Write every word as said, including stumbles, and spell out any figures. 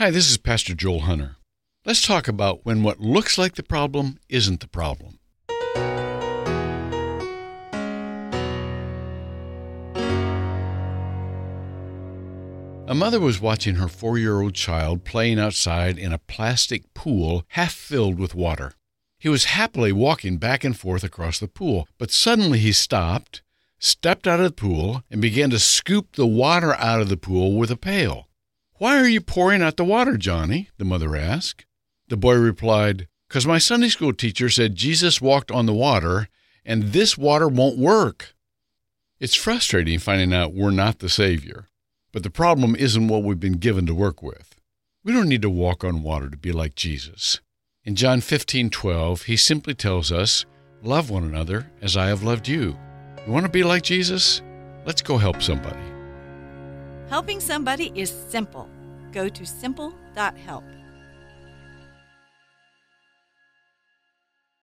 Hi, this is Pastor Joel Hunter. Let's talk about when what looks like the problem isn't the problem. A mother was watching her four-year-old child playing outside in a plastic pool half filled with water. He was happily walking back and forth across the pool, but suddenly he stopped, stepped out of the pool, and began to scoop the water out of the pool with a pail. "Why are you pouring out the water, Johnny?" the mother asked. The boy replied, "'Cause my Sunday school teacher said Jesus walked on the water, and this water won't work." It's frustrating finding out we're not the Savior, but the problem isn't what we've been given to work with. We don't need to walk on water to be like Jesus. In John fifteen twelve, he simply tells us, "Love one another as I have loved you." You want to be like Jesus? Let's go help somebody. Helping somebody is simple. Go to simple dot help.